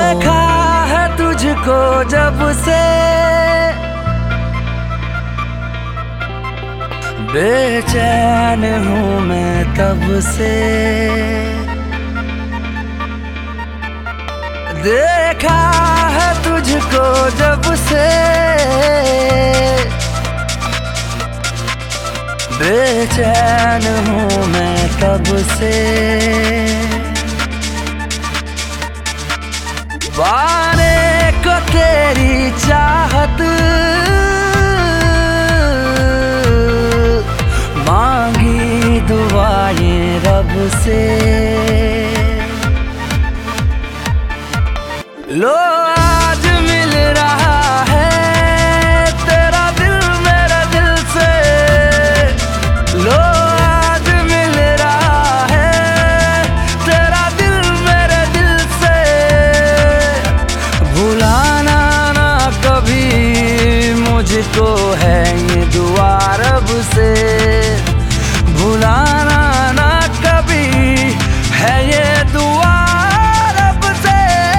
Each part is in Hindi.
देखा है तुझको जब से बेचैन हूँ मैं तब से। देखा है तुझको जब से बेचैन हूँ मैं तब से। पाने को तेरी चाहत मांगी दुआएं रब से। लो आज मिल रहा है तेरा दिल मेरे दिल से। लो आज मिल रहा है तेरा दिल मेरे दिल से। भुलाना ना कभी मुझको है ये दुआ रब से। भुलाना ना कभी है ये दुआ रब से।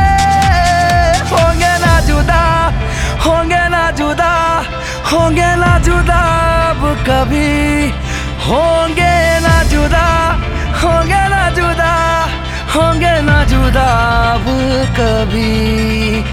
होंगे ना जुदा होंगे ना जुदा होंगे ना जुदा अब कभी। होंगे ना जुदा होंगे ना जुदा होंगे ना जुदा अब कभी।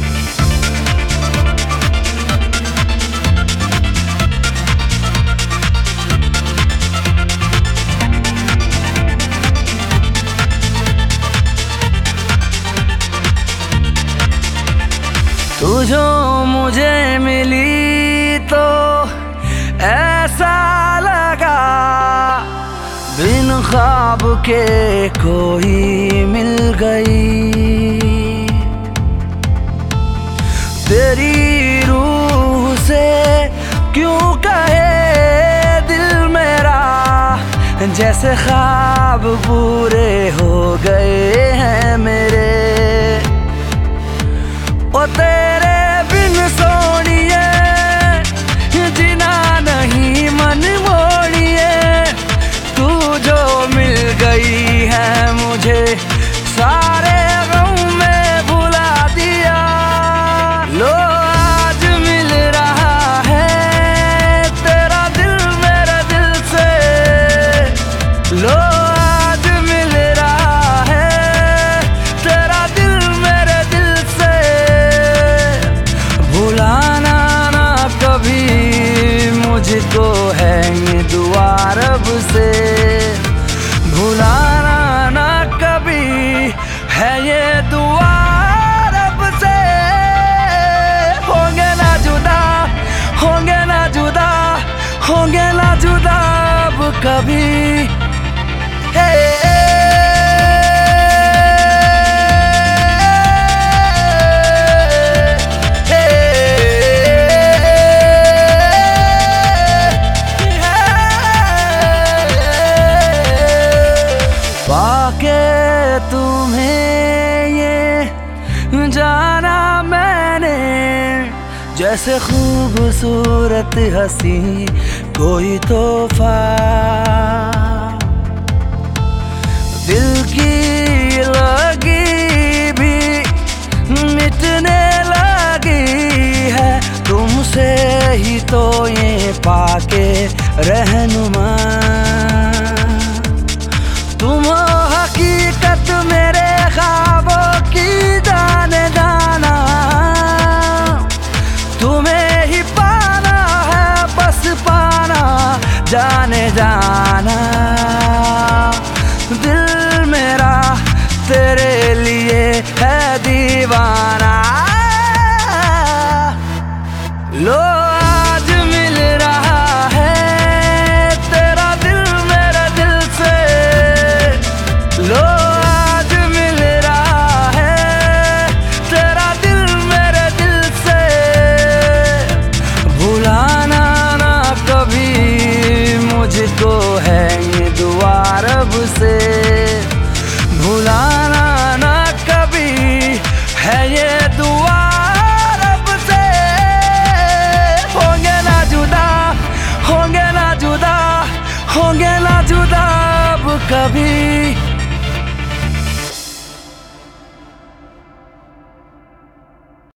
तू जो मुझे मिली तो ऐसा लगा बिन ख्वाब के कोई मिल गई। तेरी रूह से क्यों कहे दिल मेरा जैसे ख्वाब पूरे हो गए हैं मेरे। ओ तेरे बिन सोनिए जीना नहीं मन मोड़िए। तू जो मिल गई है मुझे सारे गम में भुला दिया। लो आज मिल रहा है तेरा दिल मेरे दिल से। लो आज मिल रहा है तेरा दिल मेरे दिल से। भुलाना ना कभी मुझको है ये दुआ रब से। भुलाना ना कभी है ये दुआ रब से। होंगे ना जुदा होंगे ना जुदा होंगे ना जुदा अब कभी। पाके तुम्हें ये जाना मैंने जैसे खूबसूरत हंसी कोई तोहफा। दिल की लगी भी मिटने लगी है तुमसे ही तो ये पाके रहनुमा। तुम हकीकत मेरे ख्वाबों की जाने जाना। तुम्हें ही पाना है बस पाना जाने जाना। दिल मेरा तेरे लिए है दीवाना। लो आज मिल रहा है तेरा दिल मेरे दिल से। लो आज मिल रहा है तेरा दिल मेरे दिल से। भुलाना ना कभी मुझको है ये दुआ रब से। भुलाना ना कभी है ये दुआ रब से। होंगे ना जुदा होंगे ना जुदा होंगे ना जुदा अब कभी।